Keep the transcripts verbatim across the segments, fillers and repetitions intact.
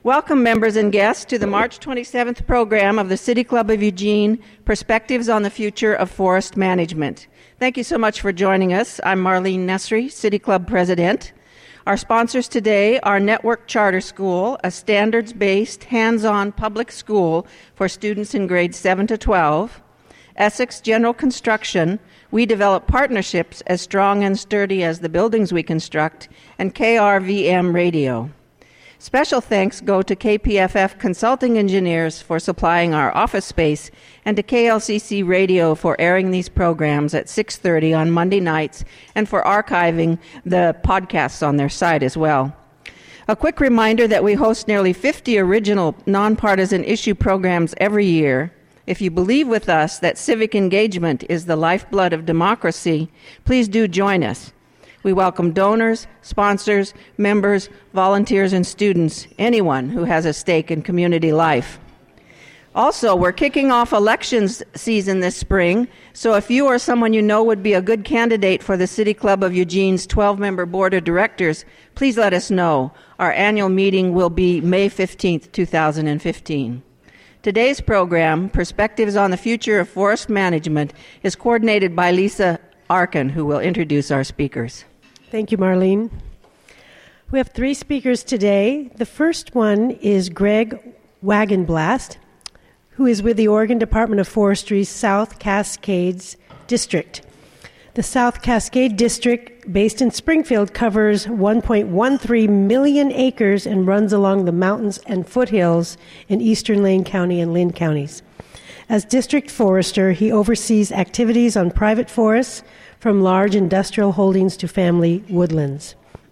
Welcome, members and guests, to the March twenty-seventh program of the City Club of Eugene, Perspectives on the Future of Forest Management. Thank you so much for joining us. I'm Marlene Nesri, City Club President. Our sponsors today are Network Charter School, a standards-based, hands-on public school for students in grades seven to twelve, Essex General Construction, we develop partnerships as strong and sturdy as the buildings we construct, and K R V M Radio. Special thanks go to K P F F Consulting Engineers for supplying our office space, and to K L C C Radio for airing these programs at six thirty on Monday nights and for archiving the podcasts on their site as well. A quick reminder that we host nearly fifty original nonpartisan issue programs every year. If you believe with us that civic engagement is the lifeblood of democracy, please do join us. We welcome donors, sponsors, members, volunteers, and students, anyone who has a stake in community life. Also, we're kicking off elections season this spring, so if you or someone you know would be a good candidate for the City Club of Eugene's twelve-member board of directors, please let us know. Our annual meeting will be May fifteenth, two thousand fifteen. Today's program, Perspectives on the Future of Forest Management, is coordinated by Lisa Arkin, who will introduce our speakers. Thank you, Marlene. We have three speakers today. The first one is Greg Wagenblast, who is with the Oregon Department of Forestry's South Cascades District. The South Cascade District, based in Springfield, covers one point one three million acres and runs along the mountains and foothills in eastern Lane County and Linn counties. As district forester, he oversees activities on private forests, from large industrial holdings to family woodlands.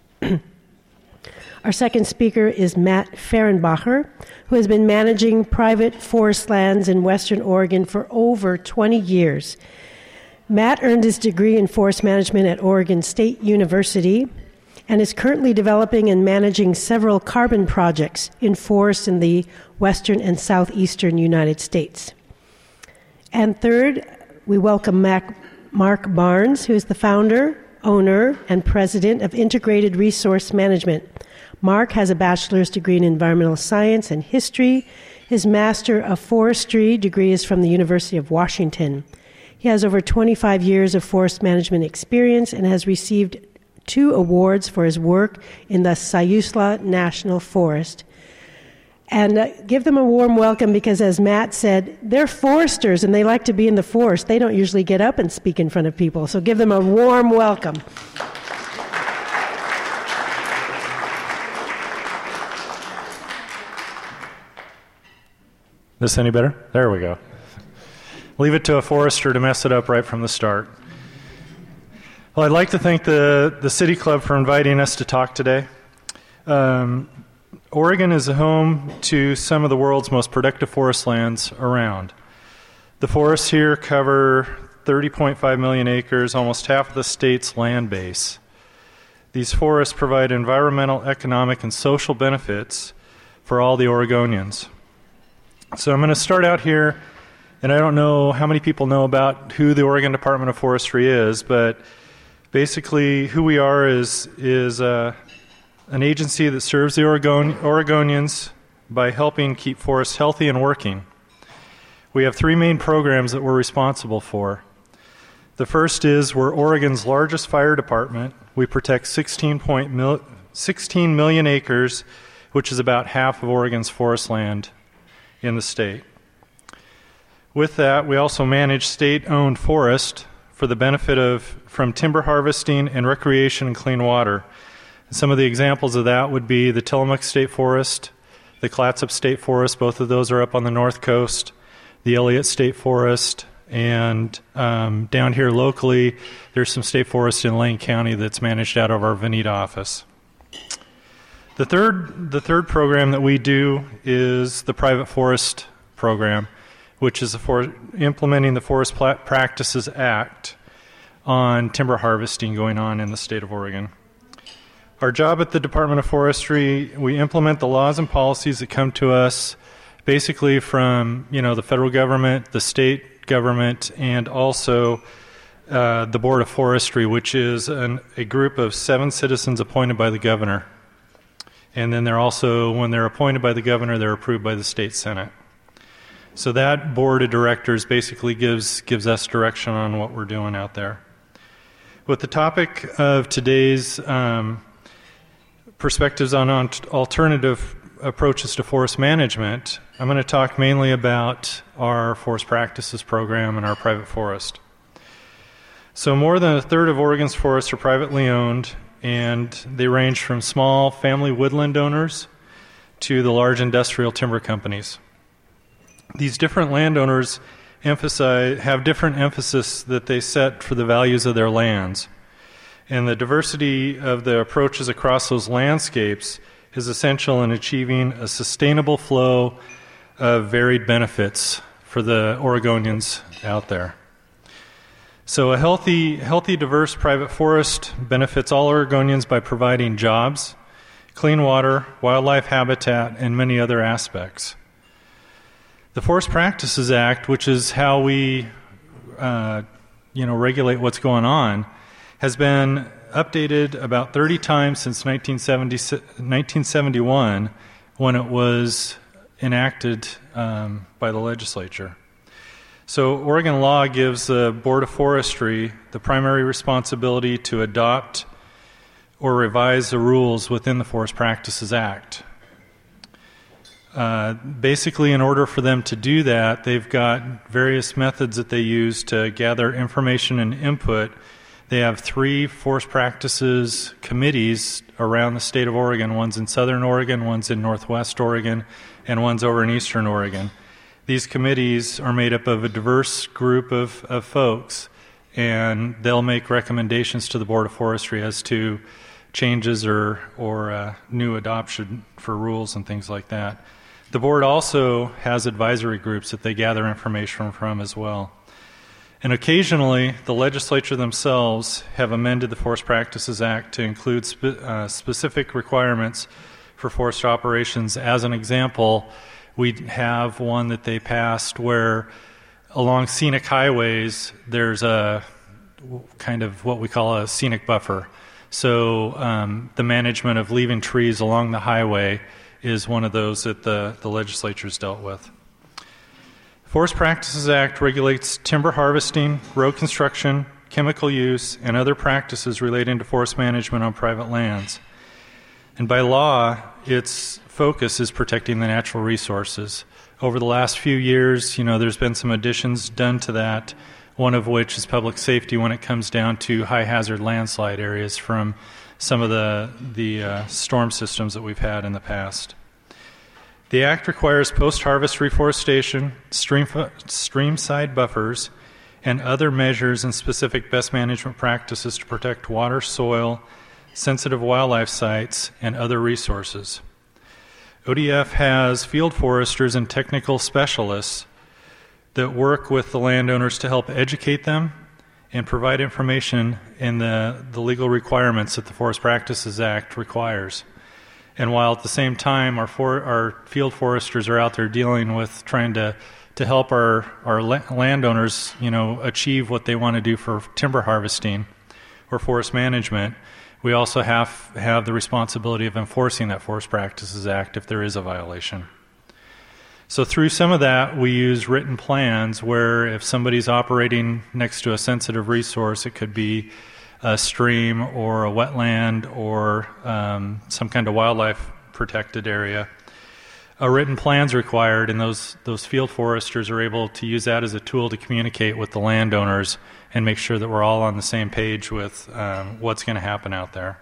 Our second speaker is Matt Fehrenbacher, who has been managing private forest lands in Western Oregon for over twenty years. Matt earned his degree in forest management at Oregon State University and is currently developing and managing several carbon projects in forests in the western and southeastern United States. And third, we welcome Mac Mark Barnes, who is the founder, owner, and president of Integrated Resource Management. Mark has a bachelor's degree in environmental science and history. His Master of Forestry degree is from the University of Washington. He has over twenty-five years of forest management experience and has received two awards for his work in the Siuslaw National Forest. And uh, give them a warm welcome because, as Matt said, they're foresters and they like to be in the forest. They don't usually get up and speak in front of people, so give them a warm welcome. This any better? There we go. Leave it to a forester to mess it up right from the start. Well, I'd like to thank the, the City Club for inviting us to talk today. Um, Oregon is a home to some of the world's most productive forest lands around. The forests here cover thirty point five million acres, almost half of the state's land base. These forests provide environmental, economic, and social benefits for all the Oregonians. So I'm going to start out here, and I don't know how many people know about who the Oregon Department of Forestry is, but basically who we are is is uh, an agency that serves the Oregon, Oregonians by helping keep forests healthy and working. We have three main programs that we're responsible for. The first is we're Oregon's largest fire department. We protect sixteen, mil- sixteen million acres, which is about half of Oregon's forest land in the state. With that, we also manage state-owned forest for the benefit of from timber harvesting and recreation and clean water. Some of the examples of that would be the Tillamook State Forest, the Clatsop State Forest, both of those are up on the north coast, the Elliott State Forest, and um, down here locally, there's some state forest in Lane County that's managed out of our Veneta office. The third, the third program that we do is the Private Forest Program, which is for implementing the Forest Practices Act on timber harvesting going on in the state of Oregon. Our job at the Department of Forestry, we implement the laws and policies that come to us basically from, you know, the federal government, the state government, and also uh, the Board of Forestry, which is an, a group of seven citizens appointed by the governor. And then they're also, when they're appointed by the governor, they're approved by the state senate. So that board of directors basically gives gives us direction on what we're doing out there. With the topic of today's um, perspectives on alternative approaches to forest management, I'm going to talk mainly about our forest practices program and our private forest. So more than a third of Oregon's forests are privately owned, and they range from small family woodland owners to the large industrial timber companies. These different landowners emphasize, have different emphasis that they set for the values of their lands. And the diversity of the approaches across those landscapes is essential in achieving a sustainable flow of varied benefits for the Oregonians out there. So a healthy, healthy, diverse private forest benefits all Oregonians by providing jobs, clean water, wildlife habitat, and many other aspects. The Forest Practices Act, which is how we uh, you know, regulate what's going on, has been updated about thirty times since nineteen seventy-one, when it was enacted um, by the legislature. So Oregon law gives the Board of Forestry the primary responsibility to adopt or revise the rules within the Forest Practices Act. Uh, basically, in order for them to do that, they've got various methods that they use to gather information and input. They have three forest practices committees around the state of Oregon. One's in southern Oregon, one's in northwest Oregon, and one's over in eastern Oregon. These committees are made up of a diverse group of, of folks, and they'll make recommendations to the Board of Forestry as to changes or, or uh, new adoption for rules and things like that. The board also has advisory groups that they gather information from as well. And occasionally, the legislature themselves have amended the Forest Practices Act to include spe- uh, specific requirements for forest operations. As an example, we have one that they passed where along scenic highways, there's a kind of what we call a scenic buffer. So um, the management of leaving trees along the highway is one of those that the, the legislature's dealt with. The Forest Practices Act regulates timber harvesting, road construction, chemical use, and other practices relating to forest management on private lands. And by law, its focus is protecting the natural resources. Over the last few years, you know, there's been some additions done to that, one of which is public safety when it comes down to high-hazard landslide areas from some of the, the uh, storm systems that we've had in the past. The Act requires post-harvest reforestation, stream, stream-side buffers, and other measures and specific best management practices to protect water, soil, sensitive wildlife sites, and other resources. O D F has field foresters and technical specialists that work with the landowners to help educate them and provide information in the, the legal requirements that the Forest Practices Act requires. And while at the same time our, for, our field foresters are out there dealing with trying to, to help our, our la- landowners, you know, achieve what they want to do for timber harvesting or forest management, we also have have the responsibility of enforcing that Forest Practices Act if there is a violation. So through some of that, we use written plans where if somebody's operating next to a sensitive resource, it could be a stream or a wetland or um, some kind of wildlife protected area, a written plan's required, and those, those field foresters are able to use that as a tool to communicate with the landowners and make sure that we're all on the same page with um, what's going to happen out there.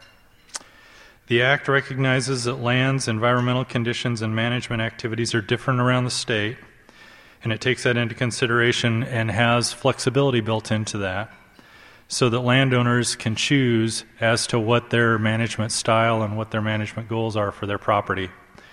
The Act recognizes that lands, environmental conditions, and management activities are different around the state, and it takes that into consideration and has flexibility built into that so that landowners can choose as to what their management style and what their management goals are for their property.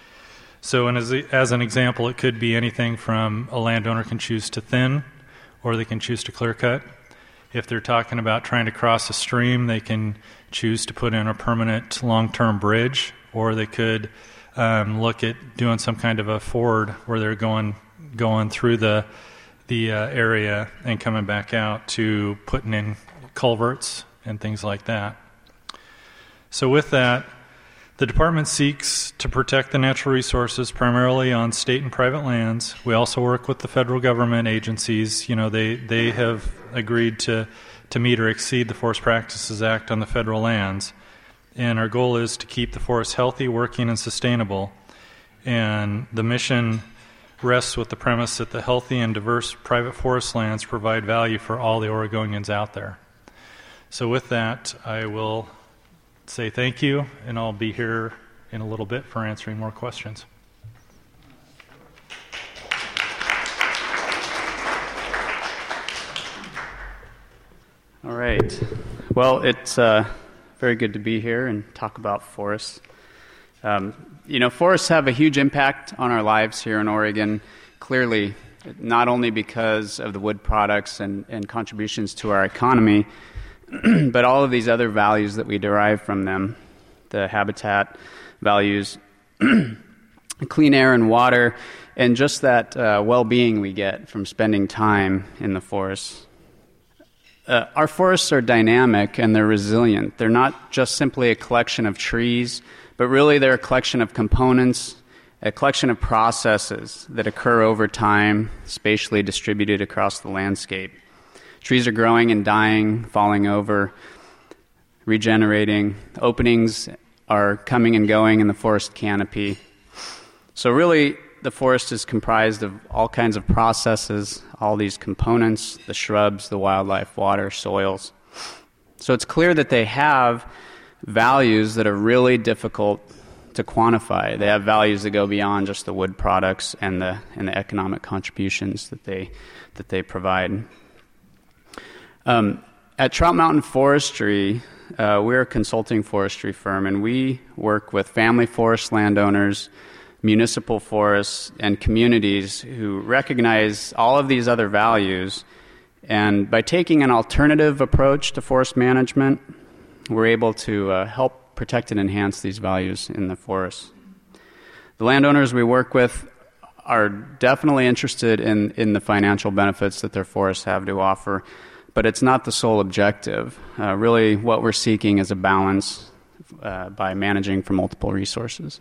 So and as, as an example, it could be anything from a landowner can choose to thin or they can choose to clear cut. If they're talking about trying to cross a stream, they can choose to put in a permanent long-term bridge, or they could um, look at doing some kind of a ford where they're going going through the the uh, area and coming back out to putting in culverts and things like that. So with that, The department seeks to protect the natural resources primarily on state and private lands. We also work with the federal government agencies. You know, they, they have agreed to, to meet or exceed the Forest Practices Act on the federal lands. And our goal is to keep the forest healthy, working, and sustainable. And the mission rests with the premise that the healthy and diverse private forest lands provide value for all the Oregonians out there. So with that, I will say thank you, and I'll be here in a little bit for answering more questions. All right. Well, it's uh, very good to be here and talk about forests. Um, you know, forests have a huge impact on our lives here in Oregon, clearly, not only because of the wood products and, and contributions to our economy, but all of these other values that we derive from them, the habitat values, clean air and water, and just that uh, well-being we get from spending time in the forests. Uh, our forests are dynamic and they're resilient. They're not just simply a collection of trees, but really they're a collection of components, a collection of processes that occur over time, spatially distributed across the landscape. Trees are growing and dying, falling over, regenerating. Openings are coming and going in the forest canopy. So really, the forest is comprised of all kinds of processes, all these components, the shrubs, the wildlife, water, soils. So it's clear that they have values that are really difficult to quantify. They have values that go beyond just the wood products and the and the economic contributions that they that they provide. Um, at Trout Mountain Forestry, uh, we're a consulting forestry firm, and we work with family forest landowners, municipal forests, and communities who recognize all of these other values. And by taking an alternative approach to forest management, we're able to uh, help protect and enhance these values in the forests. The landowners we work with are definitely interested in, in the financial benefits that their forests have to offer, but it's not the sole objective. Uh, really, what we're seeking is a balance uh, by managing for multiple resources.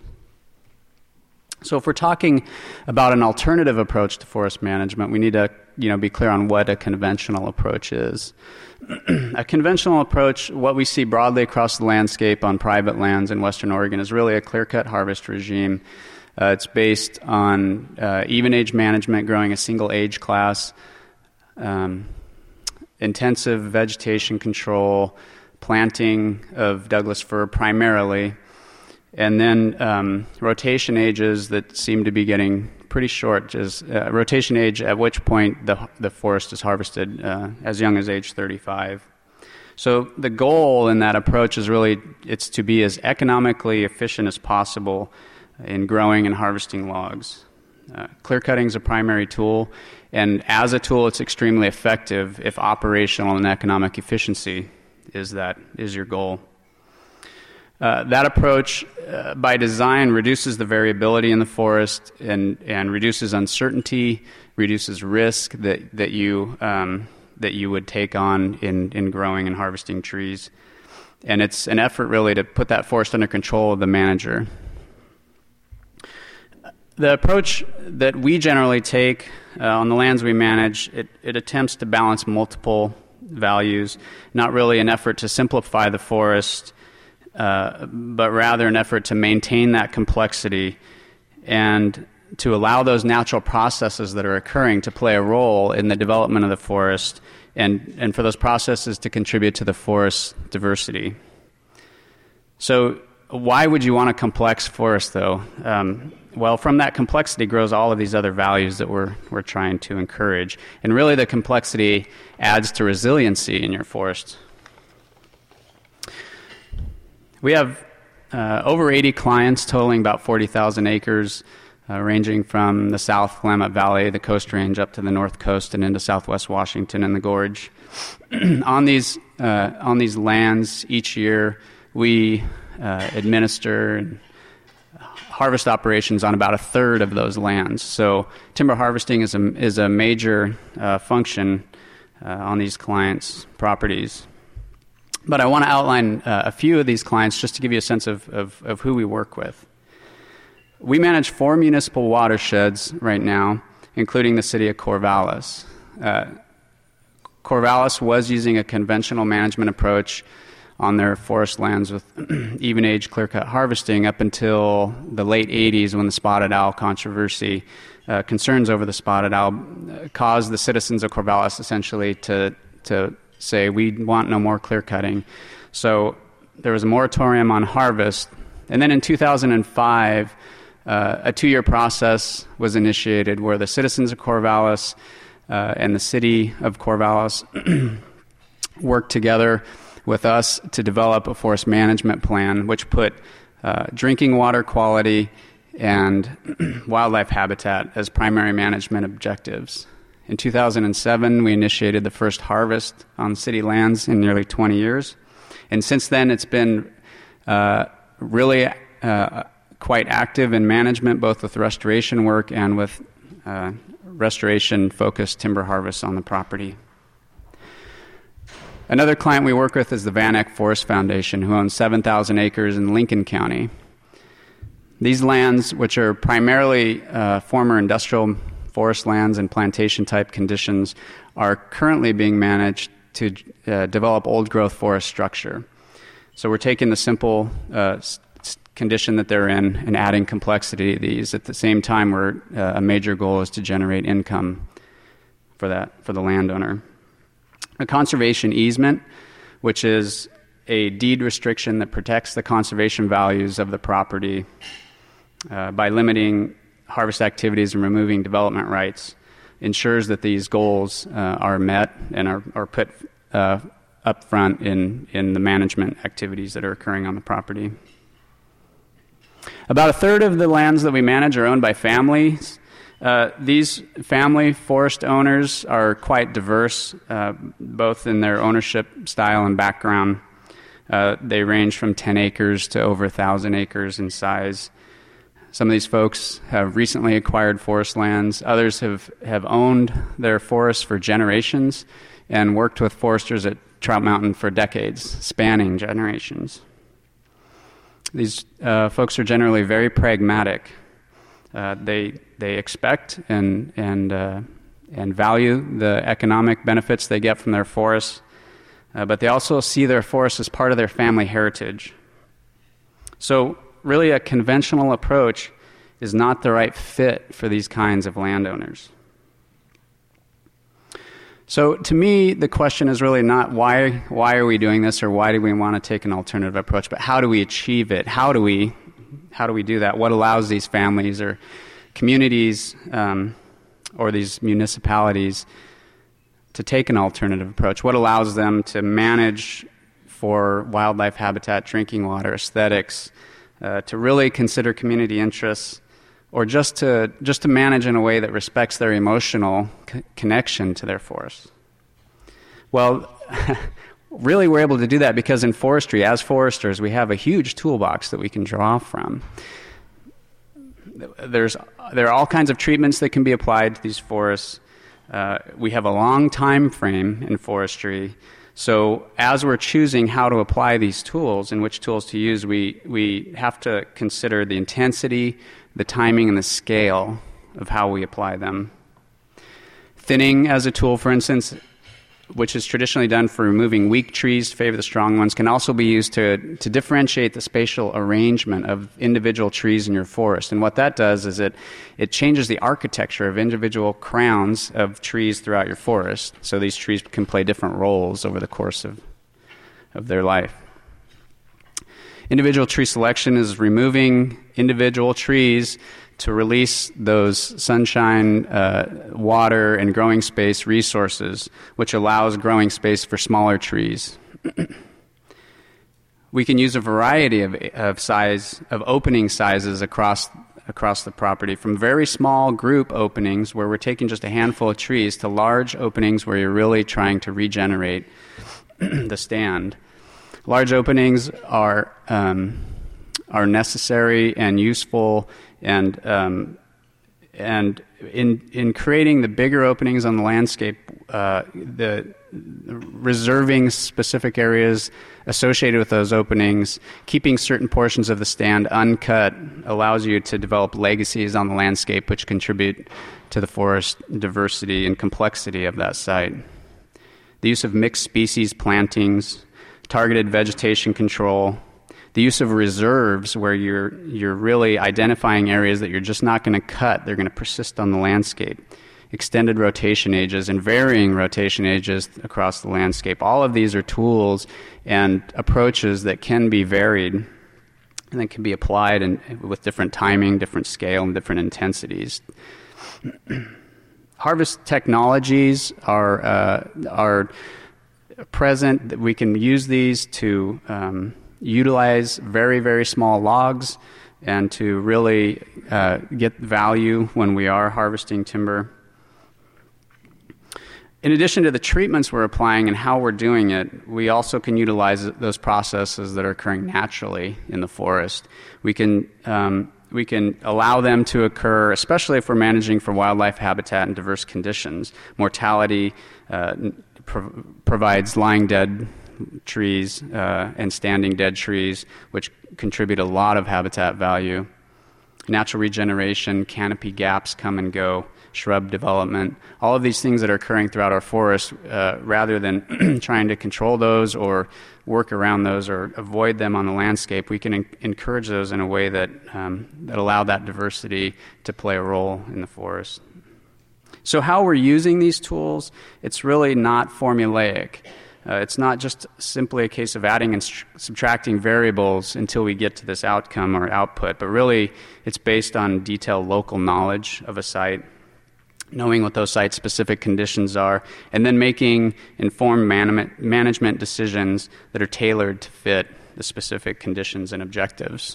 So if we're talking about an alternative approach to forest management, we need to you know, be clear on what a conventional approach is. A conventional approach, what we see broadly across the landscape on private lands in Western Oregon, is really a clear-cut harvest regime. Uh, it's based on uh, even-age management, growing a single age class, um, intensive vegetation control, planting of Douglas fir primarily, and then um, rotation ages that seem to be getting pretty short, just uh, rotation age at which point the the forest is harvested uh, as young as age thirty-five. So the goal in that approach is really it's to be as economically efficient as possible in growing and harvesting logs. Uh, clear cutting is a primary tool, and as a tool, it's extremely effective if operational and economic efficiency is that is your goal. Uh, that approach, uh, by design, reduces the variability in the forest and, and reduces uncertainty, reduces risk that that you um, that you would take on in, in growing and harvesting trees, and it's an effort really to put that forest under control of the manager. The approach that we generally take uh, on the lands we manage, it, it attempts to balance multiple values, not really an effort to simplify the forest, uh, but rather an effort to maintain that complexity and to allow those natural processes that are occurring to play a role in the development of the forest and, and for those processes to contribute to the forest's diversity. So why would you want a complex forest, though? Um, well, from that complexity grows all of these other values that we're we're trying to encourage. And really the complexity adds to resiliency in your forest. We have uh, over eighty clients totaling about forty thousand acres, uh, ranging from the South Willamette Valley, the Coast Range, up to the North Coast and into Southwest Washington and the Gorge. on these uh, on these lands each year, we uh, administer and harvest operations on about a third of those lands. So timber harvesting is a, is a major uh, function uh, on these clients' properties. But I want to outline uh, a few of these clients just to give you a sense of, of, of who we work with. We manage four municipal watersheds right now, including the city of Corvallis. Uh, Corvallis was using a conventional management approach on their forest lands with even-age clear-cut harvesting up until the late eighties, when the spotted owl controversy, uh, concerns over the spotted owl, uh, caused the citizens of Corvallis essentially to, to say, we want no more clear-cutting. So there was a moratorium on harvest. And then in two thousand five, uh, a two-year process was initiated where the citizens of Corvallis uh, and the city of Corvallis worked together with us to develop a forest management plan, which put uh, drinking water quality and wildlife habitat as primary management objectives. In two thousand seven, we initiated the first harvest on city lands in nearly twenty years. And since then, it's been uh, really uh, quite active in management, both with restoration work and with uh, restoration-focused timber harvests on the property. Another client we work with is the Van Eck Forest Foundation, who owns seven thousand acres in Lincoln County. These lands, which are primarily uh, former industrial forest lands and plantation-type conditions, are currently being managed to uh, develop old-growth forest structure. So we're taking the simple uh, s- condition that they're in and adding complexity to these. At the same time, we're, uh, a major goal is to generate income for that for the landowner. A conservation easement, which is a deed restriction that protects the conservation values of the property uh, by limiting harvest activities and removing development rights, ensures that these goals uh, are met and are, are put uh, up front in, in the management activities that are occurring on the property. About a third of the lands that we manage are owned by families. Uh, these family forest owners are quite diverse, uh, both in their ownership style and background. Uh, they range from ten acres to over one thousand acres in size. Some of these folks have recently acquired forest lands. Others have, have owned their forests for generations and worked with foresters at Trout Mountain for decades, spanning generations. These uh, folks are generally very pragmatic. Uh, they they expect and and uh, and value the economic benefits they get from their forests, uh, but they also see their forests as part of their family heritage. So really, a conventional approach is not the right fit for these kinds of landowners. So to me, the question is really not why why are we doing this or why do we want to take an alternative approach, but how do we achieve it? How do we how do we do that? What allows these families or communities um, or these municipalities to take an alternative approach? What allows them to manage for wildlife habitat, drinking water, aesthetics, uh, to really consider community interests, or just to just to manage in a way that respects their emotional c- connection to their forests? Well, really we're able to do that because in forestry, as foresters, we have a huge toolbox that we can draw from. There's there are all kinds of treatments that can be applied to these forests. Uh, we have a long time frame in forestry. So as we're choosing how to apply these tools and which tools to use, we, we have to consider the intensity, the timing, and the scale of how we apply them. Thinning as a tool, for instance, which is traditionally done for removing weak trees to favor the strong ones, can also be used to, to differentiate the spatial arrangement of individual trees in your forest. And what that does is it, it changes the architecture of individual crowns of trees throughout your forest, so these trees can play different roles over the course of, of their life. Individual tree selection is removing individual trees to release those sunshine, uh, water, and growing space resources, which allows growing space for smaller trees. We can use a variety of, of size, of opening sizes across across the property, from very small group openings where we're taking just a handful of trees to large openings where you're really trying to regenerate the stand. Large openings are um, are necessary and useful. And um, and in in creating the bigger openings on the landscape, uh, the reserving specific areas associated with those openings, keeping certain portions of the stand uncut allows you to develop legacies on the landscape which contribute to the forest diversity and complexity of that site. The use of mixed species plantings, targeted vegetation control, the use of reserves where you're, you're really identifying areas that you're just not going to cut, they're going to persist on the landscape, extended rotation ages and varying rotation ages across the landscape. All of these are tools and approaches that can be varied and that can be applied in, with different timing, different scale, and different intensities. Harvest technologies are, uh, are present. We can use these to um, utilize very, very small logs and to really uh, get value when we are harvesting timber. In addition to the treatments we're applying and how we're doing it, we also can utilize those processes that are occurring naturally in the forest. We can um, we can allow them to occur, especially if we're managing for wildlife habitat and diverse conditions. Mortality uh, pro- provides lying dead trees uh, and standing dead trees, which contribute a lot of habitat value. Natural regeneration, canopy gaps come and go, shrub development, all of these things that are occurring throughout our forests, uh, rather than trying to control those or work around those or avoid them on the landscape, we can en- encourage those in a way that, um, that allow that diversity to play a role in the forest. So how we're using these tools, it's really not formulaic. Uh, it's not just simply a case of adding and st- subtracting variables until we get to this outcome or output, but really it's based on detailed local knowledge of a site, knowing what those site-specific conditions are, and then making informed man- management decisions that are tailored to fit the specific conditions and objectives.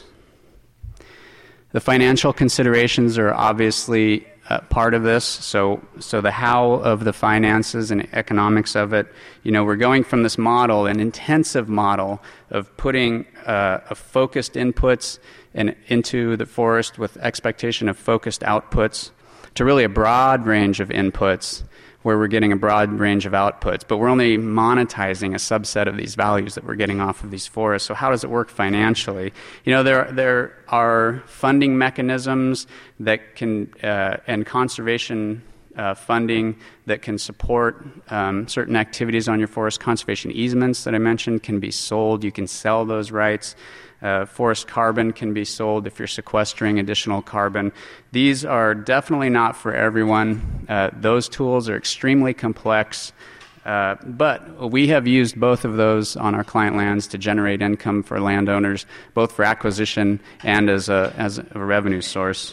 The financial considerations are obviously uh, part of this, so so the how of the finances and economics of it. You know, we're going from this model, an intensive model of putting uh, a focused inputs and into the forest with expectation of focused outputs, to really a broad range of inputs where we're getting a broad range of outputs, but we're only monetizing a subset of these values that we're getting off of these forests. So how does it work financially? You know, there there are funding mechanisms that can, uh, and conservation uh, funding that can support um, certain activities on your forest. Conservation easements that I mentioned can be sold. You can sell those rights. Uh, forest carbon can be sold if you're sequestering additional carbon. These are definitely not for everyone. Uh, those tools are extremely complex, uh, but we have used both of those on our client lands to generate income for landowners, both for acquisition and as a, as a revenue source.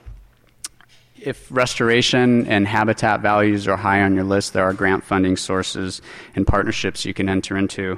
If restoration and habitat values are high on your list, there are grant funding sources and partnerships you can enter into.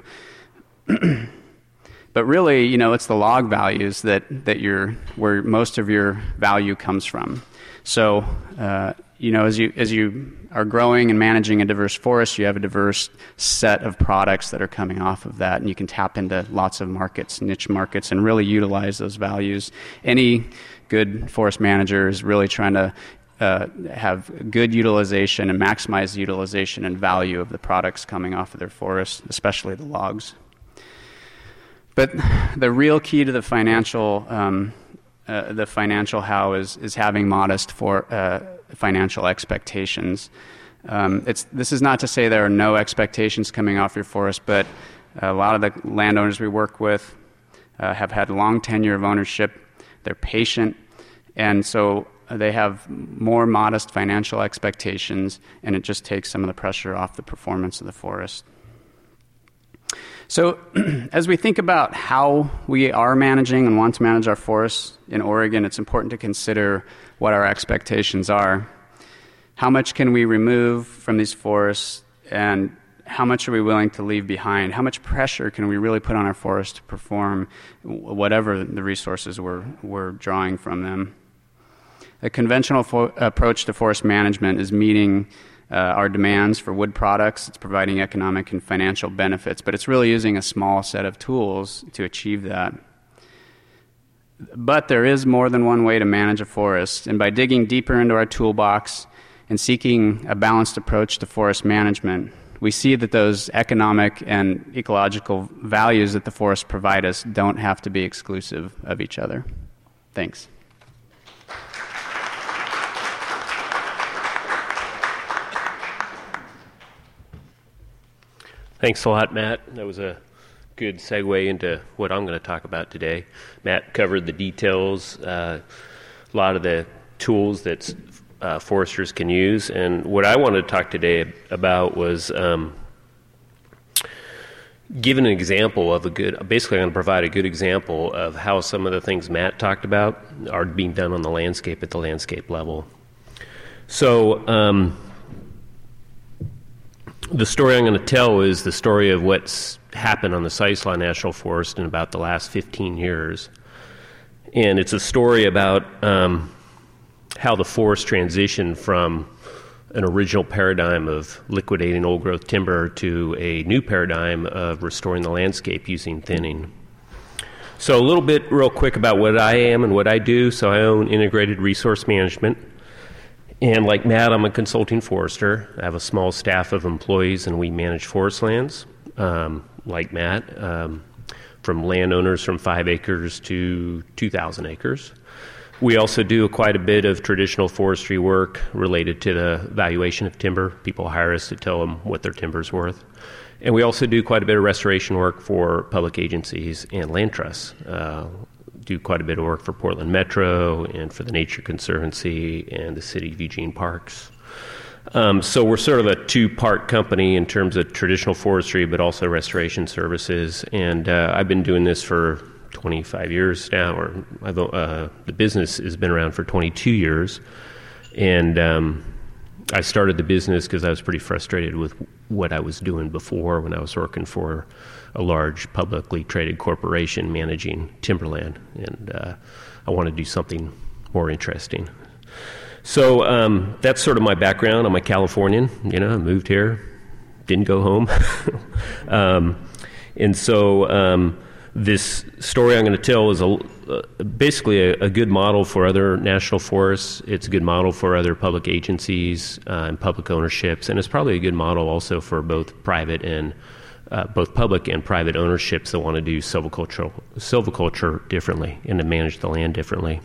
But really, you know, it's the log values that, that you're, where most of your value comes from. So, uh, you know, as you as you are growing and managing a diverse forest, you have a diverse set of products that are coming off of that, and you can tap into lots of markets, niche markets, and really utilize those values. Any good forest manager is really trying to uh, have good utilization and maximize the utilization and value of the products coming off of their forest, especially the logs. But the real key to the financial, um, uh, the financial how is is having modest for uh, financial expectations. Um, it's this is not to say there are no expectations coming off your forest, but a lot of the landowners we work with uh, have had long tenure of ownership. They're patient, and so they have more modest financial expectations, and it just takes some of the pressure off the performance of the forest. So as we think about how we are managing and want to manage our forests in Oregon, it's important to consider what our expectations are. How much can we remove from these forests, and how much are we willing to leave behind? How much pressure can we really put on our forests to perform whatever the resources we're, we're drawing from them? A conventional fo- approach to forest management is meeting Uh, our demands for wood products. It's providing economic and financial benefits, but it's really using a small set of tools to achieve that. But there is more than one way to manage a forest, and by digging deeper into our toolbox in seeking a balanced approach to forest management, we see that those economic and ecological values that the forests provide us don't have to be exclusive of each other. Thanks. Thanks a lot, Matt. That was a good segue into what I'm going to talk about today. Matt covered the details, uh, a lot of the tools that uh, foresters can use, and what I wanted to talk today about was um, give an example of a good, basically I'm going to provide a good example of how some of the things Matt talked about are being done on the landscape at the landscape level. So, um, the story I'm going to tell is the story of what's happened on the Siuslaw National Forest in about the last fifteen years. And it's a story about um, how the forest transitioned from an original paradigm of liquidating old-growth timber to a new paradigm of restoring the landscape using thinning. So a little bit real quick about what I am and what I do. So I own Integrated Resource Management. And like Matt, I'm a consulting forester. I have a small staff of employees, and we manage forest lands, um, like Matt, um, from landowners from five acres to two thousand acres. We also do quite a bit of traditional forestry work related to the valuation of timber. People hire us to tell them what their timber's worth. And we also do quite a bit of restoration work for public agencies and land trusts. Uh, do quite a bit of work for Portland Metro and for the Nature Conservancy and the City of Eugene Parks. Um, so we're sort of a two-part company in terms of traditional forestry, but also restoration services. And uh, I've been doing this for twenty-five years now, or I've, uh, the business has been around for twenty-two years. And um, I started the business because I was pretty frustrated with what I was doing before when I was working for a large publicly traded corporation managing timberland, and uh, I want to do something more interesting. So um, that's sort of my background. I'm a Californian. You know, I moved here, didn't go home, um, and so um, this story I'm going to tell is a, uh, basically a, a good model for other national forests. It's a good model for other public agencies uh, and public ownerships, and it's probably a good model also for both private and Uh, both public and private ownerships that want to do silviculture, silviculture differently and to manage the land differently.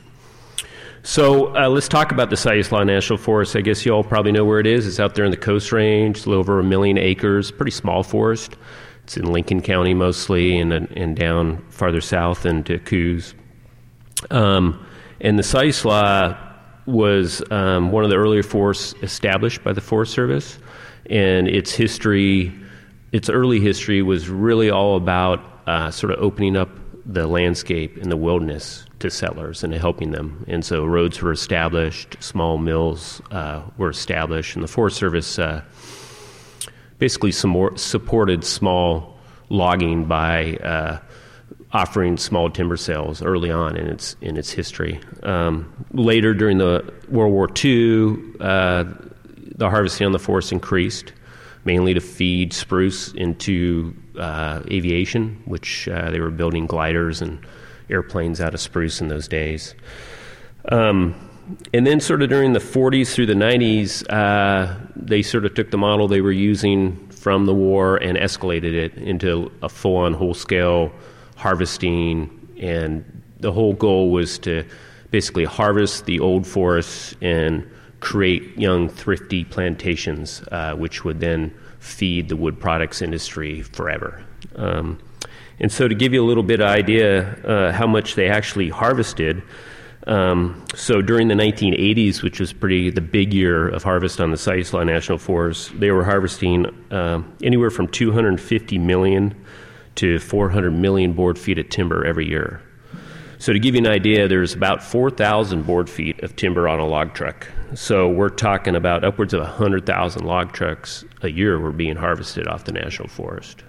So uh, let's talk about the Siuslaw National Forest. I guess you all probably know where it is. It's out there in the Coast Range. It's a little over a million acres, pretty small forest. It's in Lincoln County mostly, and, and down farther south into Coos. Um, and the Siuslaw was um, one of the earlier forests established by the Forest Service, and its history Its early history was really all about uh, sort of opening up the landscape and the wilderness to settlers and to helping them. And so roads were established, small mills uh, were established, and the Forest Service uh, basically some supported small logging by uh, offering small timber sales early on in its in its history. Um, later, during the World War Two, uh, the harvesting on the forest increased, mainly to feed spruce into uh, aviation, which uh, they were building gliders and airplanes out of spruce in those days. Um, and then sort of during the forties through the nineties, uh, they sort of took the model they were using from the war and escalated it into a full-on whole-scale harvesting, and the whole goal was to basically harvest the old forests and create young, thrifty plantations, uh, which would then feed the wood products industry forever. Um, and so to give you a little bit of idea uh, how much they actually harvested, um, so during the nineteen eighties, which was pretty the big year of harvest on the Siuslaw National Forest, they were harvesting uh, anywhere from two hundred fifty million to four hundred million board feet of timber every year. So to give you an idea, there's about four thousand board feet of timber on a log truck. So we're talking about upwards of one hundred thousand log trucks a year were being harvested off the National Forest.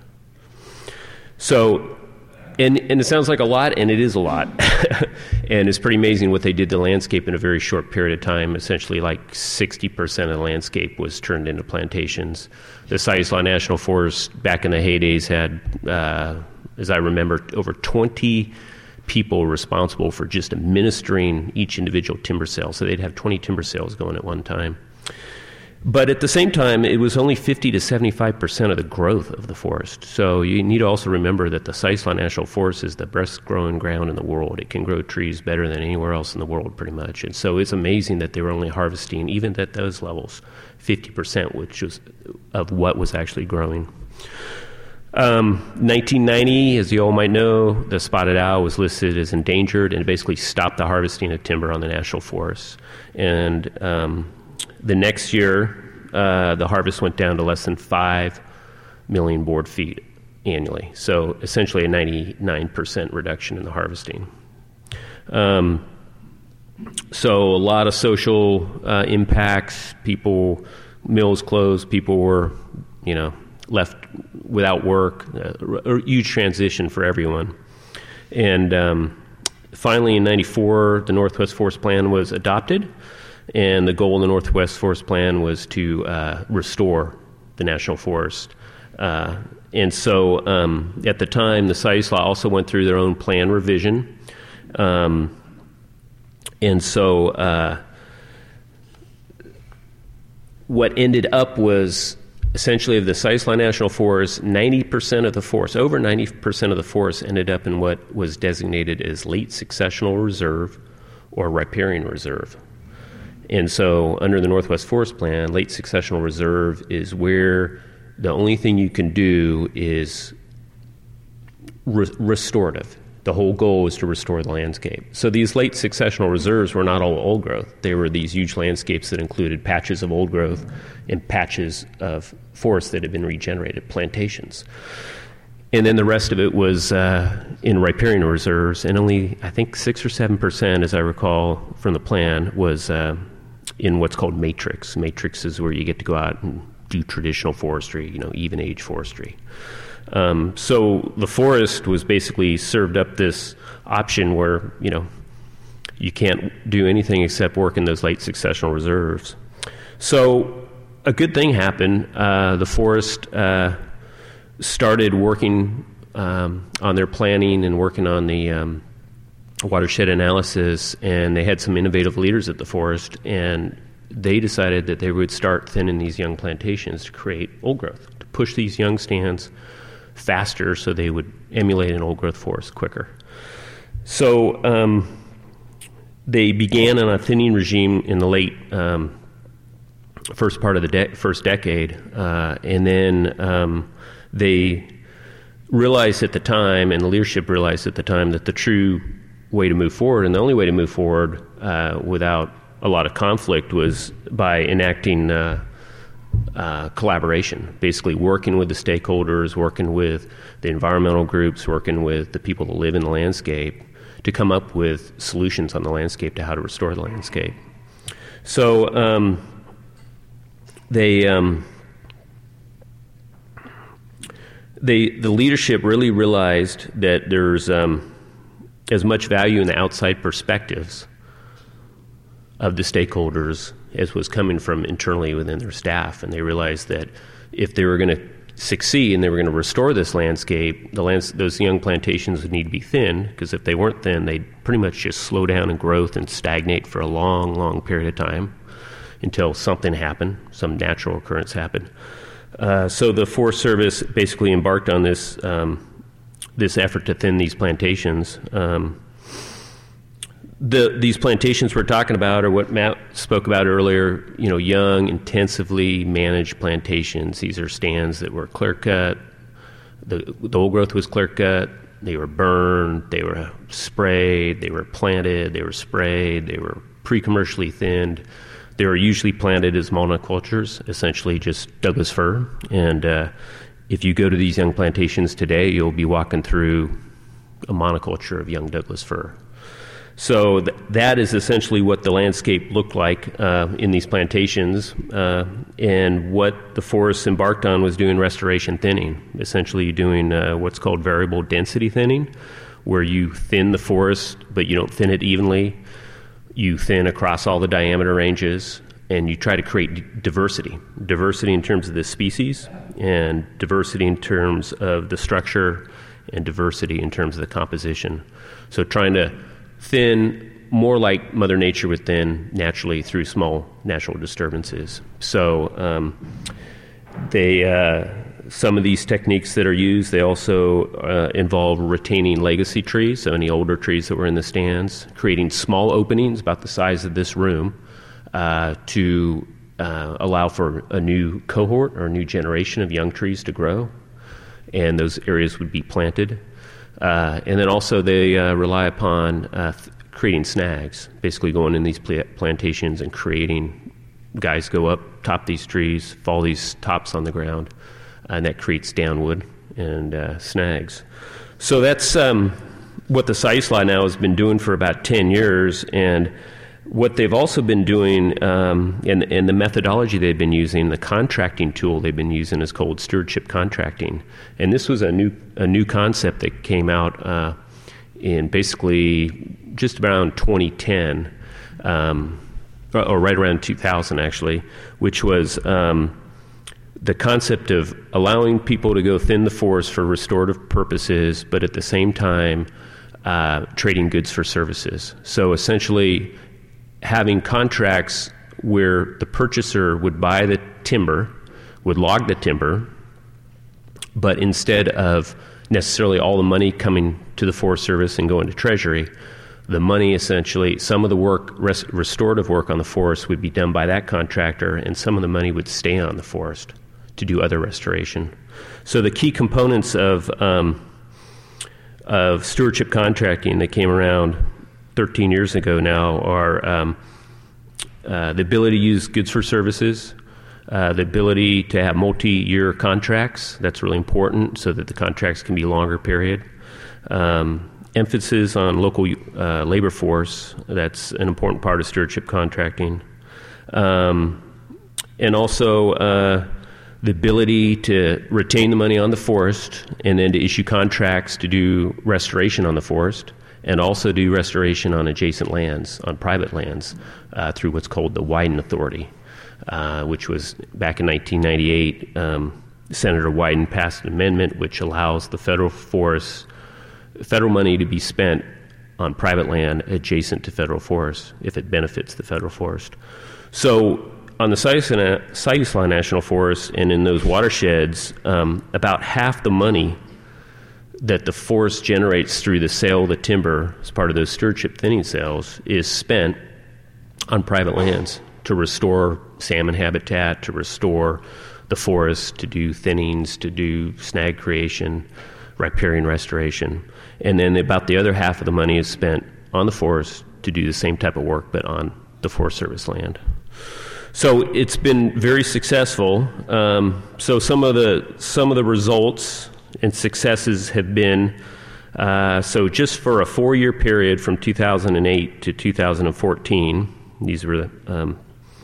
So, and, and it sounds like a lot, and it is a lot. And it's pretty amazing what they did to the landscape in a very short period of time. Essentially like sixty percent of the landscape was turned into plantations. The Siuslaw National Forest back in the heydays had, uh, as I remember, over twenty people responsible for just administering each individual timber sale. So they'd have twenty timber sales going at one time. But at the same time, it was only fifty to seventy-five percent of the growth of the forest. So you need to also remember that the Sisolak National Forest is the best growing ground in the world. It can grow trees better than anywhere else in the world, pretty much. And so it's amazing that they were only harvesting, even at those levels, fifty percent, which was of what was actually growing. Um, nineteen ninety, as you all might know, the spotted owl was listed as endangered, and it basically stopped the harvesting of timber on the national forests. And um, the next year, uh, the harvest went down to less than five million board feet annually. So essentially a ninety-nine percent reduction in the harvesting. Um, so a lot of social uh, impacts. People, mills closed. People were, you know, left without work. Uh, a huge transition for everyone. And um, finally, in ninety-four, the Northwest Forest Plan was adopted. And the goal of the Northwest Forest Plan was to uh, restore the national forest. Uh, and so um, at the time, the Sisolak also went through their own plan revision. Um, and so uh, what ended up was essentially of the Sisolak National Forest, ninety percent of the forest, over ninety percent of the forest ended up in what was designated as late successional reserve or riparian reserve. And so under the Northwest Forest Plan, late successional reserve is where the only thing you can do is re- restorative. The whole goal is to restore the landscape. So these late successional reserves were not all old growth. They were these huge landscapes that included patches of old growth and patches of forests that had been regenerated, plantations. And then the rest of it was uh, in riparian reserves, and only, I think, six or seven percent, as I recall from the plan, was uh, in what's called matrix. Matrix is where you get to go out and do traditional forestry, you know, even age forestry. Um, so the forest was basically served up this option where, you know, you can't do anything except work in those late successional reserves. So a good thing happened. Uh, the forest uh, started working um, on their planning and working on the um, watershed analysis, and they had some innovative leaders at the forest, and they decided that they would start thinning these young plantations to create old growth, to push these young stands faster so they would emulate an old growth forest quicker. So um, they began on a thinning regime in the late um, first part of the de- first decade, uh, and then um, they realized at the time, and the leadership realized at the time, that the true way to move forward, and the only way to move forward uh, without a lot of conflict, was by enacting uh, uh, collaboration, basically working with the stakeholders, working with the environmental groups, working with the people that live in the landscape to come up with solutions on the landscape to how to restore the landscape. So um, they, um, they, the leadership really realized that there's um, as much value in the outside perspectives of the stakeholders as was coming from internally within their staff. And they realized that if they were going to succeed and they were going to restore this landscape, the lands, those young plantations would need to be thin, because if they weren't thin, they'd pretty much just slow down in growth and stagnate for a long, long period of time until something happened, some natural occurrence happened. Uh, so the Forest Service basically embarked on this um, this effort to thin these plantations. Um, The, these plantations we're talking about are what Matt spoke about earlier, you know, young, intensively managed plantations. These are stands that were clear-cut. The, the old growth was clear-cut. They were burned. They were sprayed. They were planted. They were sprayed. They were pre-commercially thinned. They were usually planted as monocultures, essentially just Douglas fir. And uh, if you go to these young plantations today, you'll be walking through a monoculture of young Douglas fir. So th- that is essentially what the landscape looked like uh, in these plantations. Uh, and what the forests embarked on was doing restoration thinning, essentially doing uh, what's called variable density thinning, where you thin the forest, but you don't thin it evenly. You thin across all the diameter ranges, and you try to create d- diversity. Diversity in terms of the species, and diversity in terms of the structure, and diversity in terms of the composition. So trying to thin more like Mother Nature would thin naturally through small natural disturbances. So um, they uh, some of these techniques that are used, they also uh, involve retaining legacy trees, so any older trees that were in the stands, creating small openings about the size of this room uh, to uh, allow for a new cohort or a new generation of young trees to grow, and those areas would be planted. Uh, and then also they uh, rely upon uh, th- creating snags, basically going in these pl- plantations and creating, guys go up, top these trees, fall these tops on the ground, and that creates downwood and uh, snags. So that's um, what the SciSLA now has been doing for about ten years, and what they've also been doing, um, and, and the methodology they've been using, the contracting tool they've been using is called stewardship contracting. And this was a new a new concept that came out uh, in basically just around twenty ten, um, or, or right around two thousand actually, which was um, the concept of allowing people to go thin the forest for restorative purposes, but at the same time uh, trading goods for services. So essentially having contracts where the purchaser would buy the timber, would log the timber, but instead of necessarily all the money coming to the Forest Service and going to Treasury, the money essentially, some of the work, res- restorative work on the forest would be done by that contractor, and some of the money would stay on the forest to do other restoration. So the key components of um, of stewardship contracting that came around thirteen years ago now are um, uh, the ability to use goods for services, uh, the ability to have multi-year contracts. That's really important so that the contracts can be longer period. Um, emphasis on local uh, labor force. That's an important part of stewardship contracting. Um, and also uh, the ability to retain the money on the forest and then to issue contracts to do restoration on the forest, and also do restoration on adjacent lands, on private lands, uh, through what's called the Wyden Authority, uh, which was back in nineteen ninety-eight. Um, Senator Wyden passed an amendment which allows the federal forest, federal money to be spent on private land adjacent to federal forests if it benefits the federal forest. So on the SciSLA National Forest and in those watersheds, um, about half the money that the forest generates through the sale of the timber as part of those stewardship thinning sales is spent on private lands to restore salmon habitat, to restore the forest, to do thinnings, to do snag creation, riparian restoration. And then about the other half of the money is spent on the forest to do the same type of work but on the Forest Service land. So it's been very successful. Um, so some of the some of the results and successes have been, uh, so just for a four-year period from two thousand eight to two thousand fourteen, these were the, um,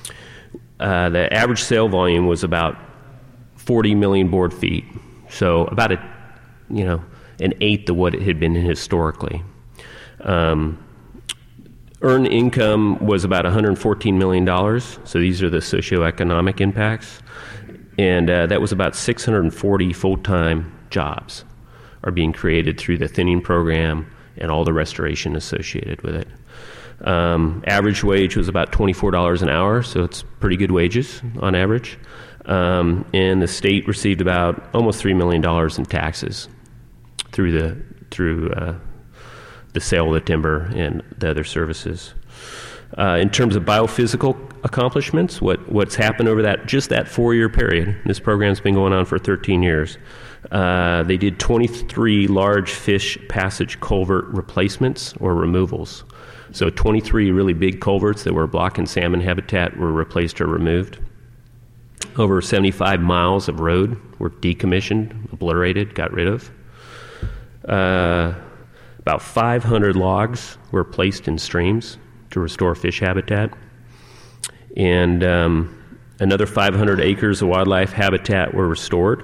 uh, the average sale volume was about forty million board feet, so about a, you know, an eighth of what it had been historically. Um, earned income was about one hundred fourteen million dollars, so these are the socioeconomic impacts, and uh, that was about six hundred forty full-time jobs are being created through the thinning program and all the restoration associated with it. Um, average wage was about twenty-four dollars an hour, so it's pretty good wages on average. Um, and the state received about almost three million dollars in taxes through the through uh, the sale of the timber and the other services. Uh, in terms of biophysical accomplishments, what, what's happened over that just that four-year period, this program's been going on for thirteen years, uh, they did twenty-three large fish passage culvert replacements or removals. So twenty-three really big culverts that were blocking salmon habitat were replaced or removed. Over seventy-five miles of road were decommissioned, obliterated, got rid of. Uh, about five hundred logs were placed in streams to restore fish habitat. And um, another five hundred acres of wildlife habitat were restored.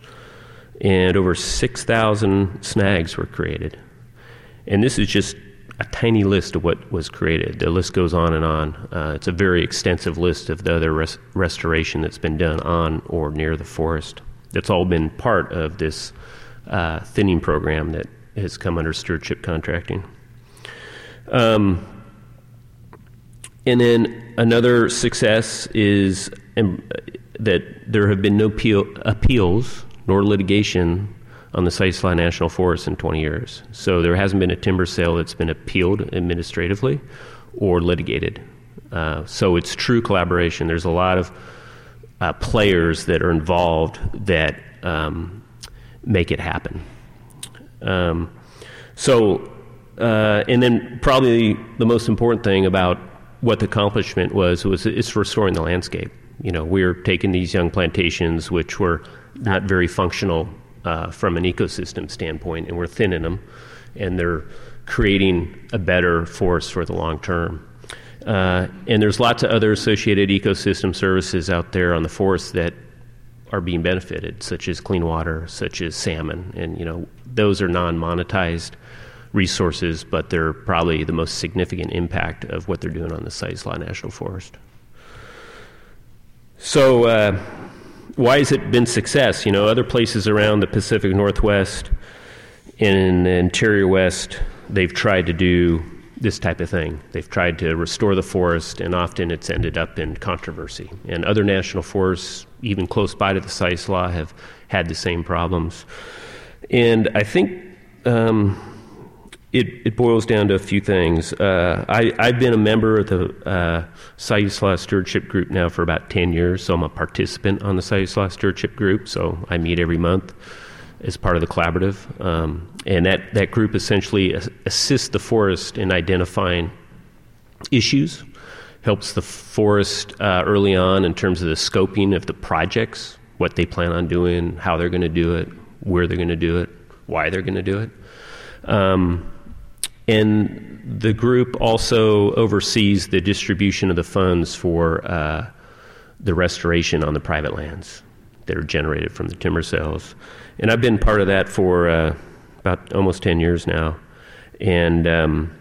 And over six thousand snags were created. And this is just a tiny list of what was created. The list goes on and on. Uh, it's a very extensive list of the other res- restoration that's been done on or near the forest. That's all been part of this uh, thinning program that has come under stewardship contracting. Um, and then another success is um, that there have been no appeal, appeals nor litigation on the Siuslaw National Forest in twenty years. So there hasn't been a timber sale that's been appealed administratively or litigated. Uh, so it's true collaboration. There's a lot of uh, players that are involved that um, make it happen. Um, so, uh, and then probably the most important thing about what the accomplishment was, was it's restoring the landscape. You know, we're taking these young plantations, which were not very functional uh, from an ecosystem standpoint, and we're thinning them, and they're creating a better forest for the long term. Uh, and there's lots of other associated ecosystem services out there on the forest that are being benefited, such as clean water, such as salmon, and you know those are non-monetized resources, but they're probably the most significant impact of what they're doing on the Siuslaw National Forest. So, uh, why has it been success? You know, other places around the Pacific Northwest and in the interior West, they've tried to do this type of thing. They've tried to restore the forest, and often it's ended up in controversy. And other national forests, even close by to the Siuslaw, have had the same problems. And I think um, it, it boils down to a few things. Uh, I, I've been a member of the uh, Siuslaw Stewardship Group now for about ten years, so I'm a participant on the Siuslaw Stewardship Group, so I meet every month as part of the collaborative. Um, and that, that group essentially assists the forest in identifying issues, helps the forest uh, early on in terms of the scoping of the projects, what they plan on doing, how they're going to do it, where they're going to do it, why they're going to do it. Um, and the group also oversees the distribution of the funds for uh, the restoration on the private lands that are generated from the timber sales. And I've been part of that for uh, about almost ten years now. And um,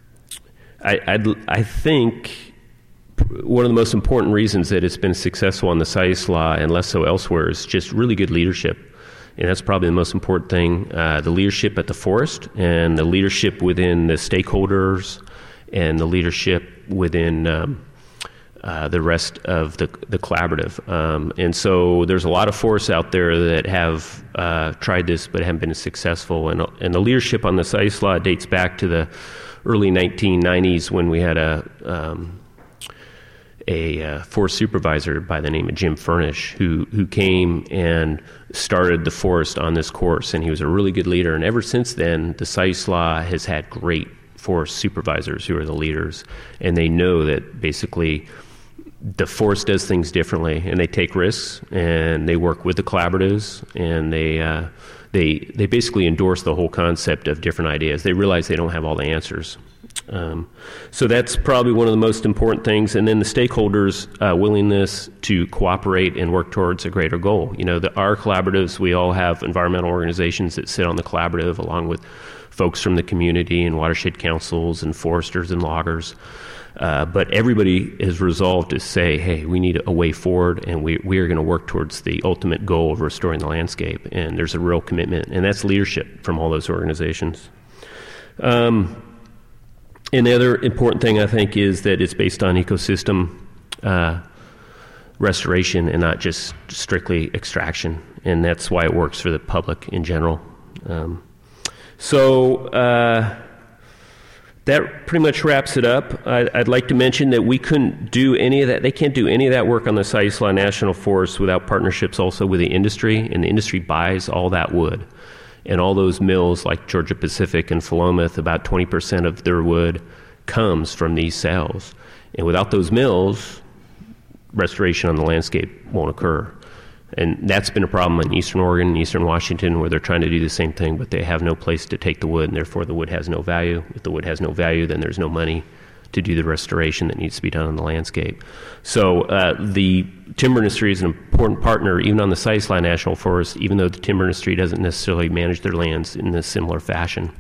I, I'd, I think one of the most important reasons that it's been successful on the Siuslaw and less so elsewhere is just really good leadership. And that's probably the most important thing, uh, the leadership at the forest and the leadership within the stakeholders and the leadership within um, uh, the rest of the, the collaborative. Um, and so there's a lot of forests out there that have uh, tried this but haven't been successful. And, and the leadership on the Siuslaw dates back to the early nineteen nineties when we had a um, a uh, forest supervisor by the name of Jim Furnish who who came and started the forest on this course, and he was a really good leader. And ever since then, the Siuslaw has had great forest supervisors who are the leaders, and they know that basically the forest does things differently, and they take risks, and they work with the collaboratives, and they uh, they they basically endorse the whole concept of different ideas. They realize they don't have all the answers. Um, so that's probably one of the most important things. And then the stakeholders' uh, willingness to cooperate and work towards a greater goal. You know, the, our collaboratives, we all have environmental organizations that sit on the collaborative along with folks from the community and watershed councils and foresters and loggers. Uh, but everybody has resolved to say, hey, we need a way forward, and we, we are going to work towards the ultimate goal of restoring the landscape. And there's a real commitment, and that's leadership from all those organizations. Um, And the other important thing, I think, is that it's based on ecosystem uh, restoration and not just strictly extraction, and that's why it works for the public in general. Um, so uh, that pretty much wraps it up. I, I'd like to mention that we couldn't do any of that. They can't do any of that work on the Siuslaw National Forest without partnerships also with the industry, and the industry buys all that wood. And all those mills like Georgia Pacific and Philomath, about twenty percent of their wood comes from these sales. And without those mills, restoration on the landscape won't occur. And that's been a problem in Eastern Oregon and Eastern Washington, where they're trying to do the same thing, but they have no place to take the wood, and therefore the wood has no value. If the wood has no value, then there's no money to do the restoration that needs to be done on the landscape. So uh, the timber industry is an important partner, even on the Siuslaw National Forest, even though the timber industry doesn't necessarily manage their lands in a similar fashion.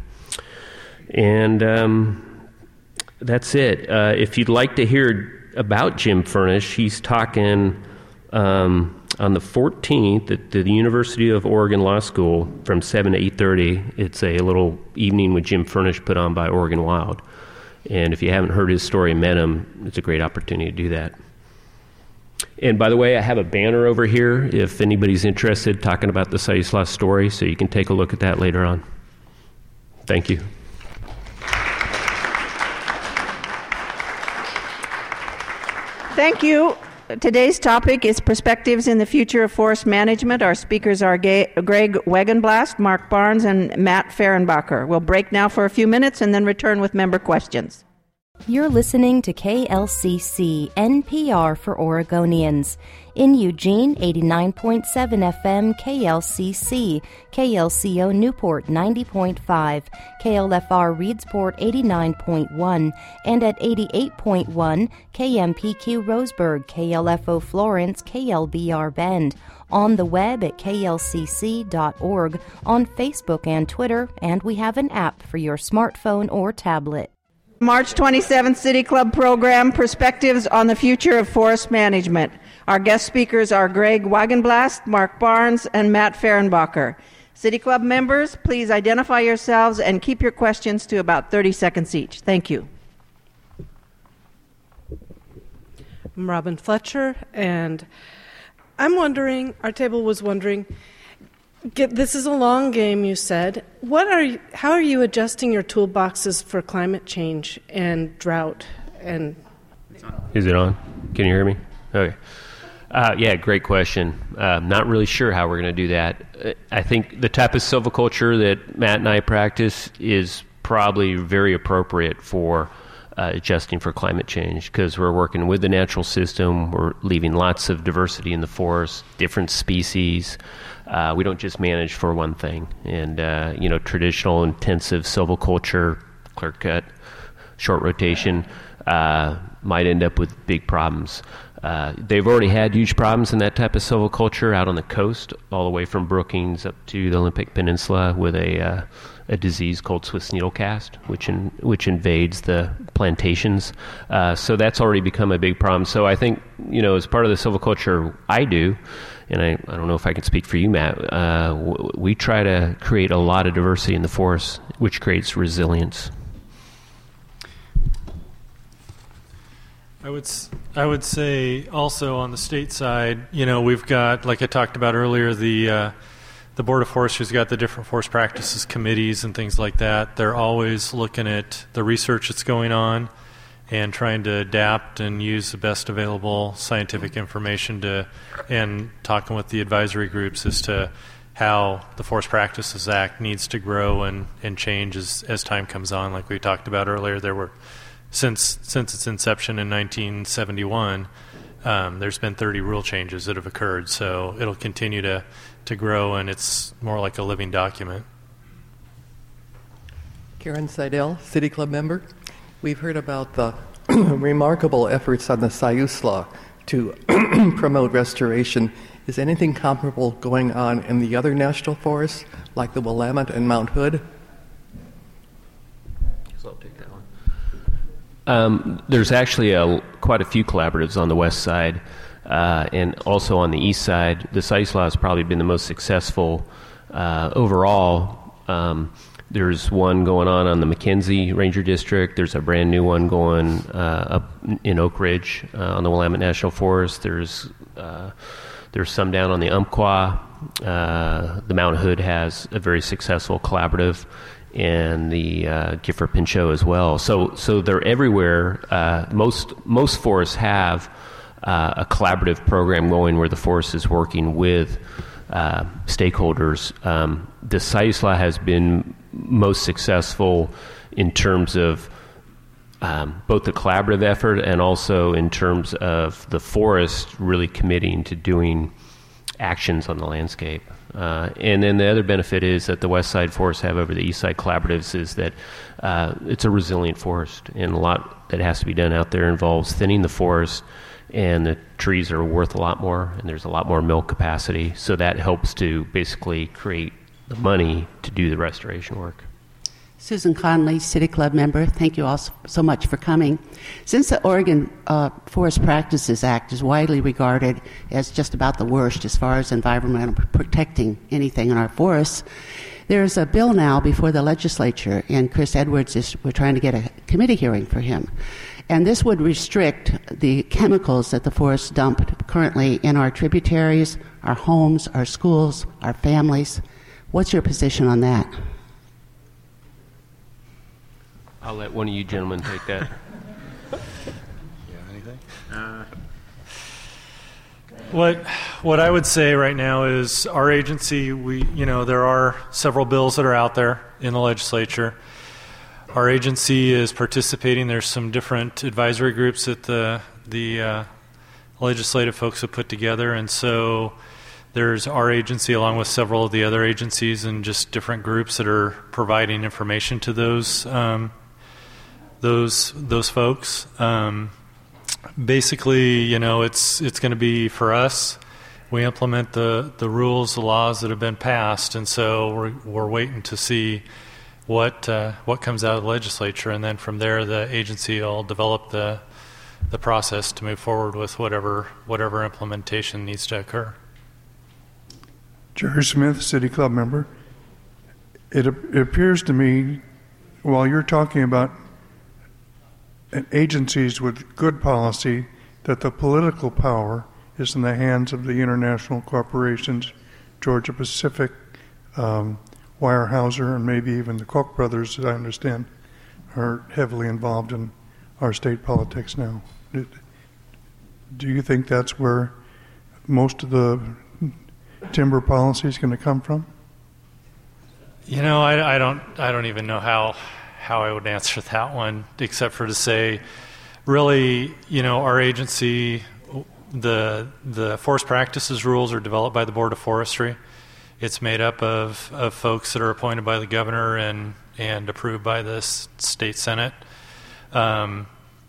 And um, that's it. Uh, if you'd like to hear about Jim Furnish, he's talking um, on the fourteenth at the University of Oregon Law School from seven to eight thirty. It's a little evening with Jim Furnish put on by Oregon Wild. And if you haven't heard his story and met him, it's a great opportunity to do that. And by the way, I have a banner over here if anybody's interested talking about the Saisla story, so you can take a look at that later on. Thank you. Thank you. Today's topic is Perspectives in the Future of Forest Management. Our speakers are Greg Wagenblast, Mark Barnes, and Matt Fehrenbacher. We'll break now for a few minutes and then return with member questions. You're listening to K L C C, N P R for Oregonians. In Eugene, eighty-nine point seven F M, K L C C, K L C O Newport, ninety point five, K L F R Reedsport, eighty-nine point one, and at eighty-eight point one, K M P Q Roseburg, K L F O Florence, K L B R Bend. On the web at K L C C dot org, on Facebook and Twitter, and we have an app for your smartphone or tablet. March twenty-seventh City Club program, Perspectives on the Future of Forest Management. Our guest speakers are Greg Wagenblast, Mark Barnes, and Matt Fehrenbacher. City Club members, please identify yourselves and keep your questions to about thirty seconds each. Thank you. I'm Robin Fletcher, and I'm wondering, our table was wondering, Get, this is a long game, you said. What are you, how are you adjusting your toolboxes for climate change and drought? And is it on? Can you hear me? Okay. Uh, yeah, great question. Uh, not really sure how we're going to do that. I think the type of silviculture that Matt and I practice is probably very appropriate for uh, adjusting for climate change, because we're working with the natural system. We're leaving lots of diversity in the forest, different species. Uh, we don't just manage for one thing. And, uh, you know, traditional intensive silviculture, clear cut, short rotation, uh, might end up with big problems. Uh, they've already had huge problems in that type of silviculture out on the coast, all the way from Brookings up to the Olympic Peninsula, with a uh, a disease called Swiss needle cast, which in, which invades the plantations. Uh, so that's already become a big problem. So I think, you know, as part of the silviculture I do, and I, I don't know if I can speak for you, Matt, uh, w- we try to create a lot of diversity in the forest, which creates resilience. I would I would say also on the state side, you know, we've got, like I talked about earlier, the uh, the Board of Forestry's got the different forest practices committees and things like that. They're always looking at the research that's going on and trying to adapt and use the best available scientific information to, and talking with the advisory groups as to how the Forest Practices Act needs to grow and, and change as, as time comes on. Like we talked about earlier, there were Since since its inception in nineteen seventy-one, um, there's been thirty rule changes that have occurred. So it'll continue to, to grow, and it's more like a living document. Karen Seidel, City Club member. We've heard about the remarkable efforts on the Saisla to promote restoration. Is anything comparable going on in the other national forests, like the Willamette and Mount Hood? So I'll take that one. Um, there's actually a, quite a few collaboratives on the west side, uh, and also on the east side. The Saisla has probably been the most successful uh, overall. Um, there's one going on on the McKenzie Ranger District. There's a brand new one going uh, up in Oak Ridge uh, on the Willamette National Forest. There's uh, there's some down on the Umpqua. Uh, the Mount Hood has a very successful collaborative, and the uh, Gifford Pinchot as well. So, so they're everywhere. Uh, most most forests have uh, a collaborative program going where the forest is working with uh, stakeholders. Um, the Saisla has been most successful in terms of um, both the collaborative effort and also in terms of the forest really committing to doing actions on the landscape. Uh, and then the other benefit is that the West Side forests have over the East Side collaboratives is that uh, it's a resilient forest, and a lot that has to be done out there involves thinning the forest, and the trees are worth a lot more, and there's a lot more mill capacity, so that helps to basically create the money to do the restoration work. Susan Conley, City Club member. Thank you all so much for coming. Since the Oregon uh, Forest Practices Act is widely regarded as just about the worst as far as environmental protecting anything in our forests, There's a bill now before the legislature, and Chris Edwards is, we're trying to get a committee hearing for him. And this would restrict the chemicals that the forests dump currently in our tributaries, our homes, our schools, our families. What's your position on that? I'll let one of you gentlemen take that. Yeah, anything? Uh, what what I would say right now is our agency, we you know, there are several bills that are out there in the legislature. Our agency is participating. There's some different advisory groups that the the uh, legislative folks have put together, and so there's our agency along with several of the other agencies and just different groups that are providing information to those um, those those folks. Um, basically, you know, it's it's going to be for us. We implement the the rules, the laws that have been passed, and so we're we're waiting to see what uh, what comes out of the legislature, and then from there the agency will develop the the process to move forward with whatever whatever implementation needs to occur. Jerry Smith, City Club member. It, it appears to me, while you're talking about agencies with good policy, that the political power is in the hands of the international corporations, Georgia Pacific, um, Weyerhaeuser, and maybe even the Koch brothers, as I understand, are heavily involved in our state politics now. Do you think that's where most of the timber policy is going to come from? You know, I, I don't. I don't even know how how I would answer that one, except for to say, really, you know, our agency, the the forest practices rules are developed by the Board of Forestry. It's made up of, of folks that are appointed by the governor and, and approved by the state senate. Um,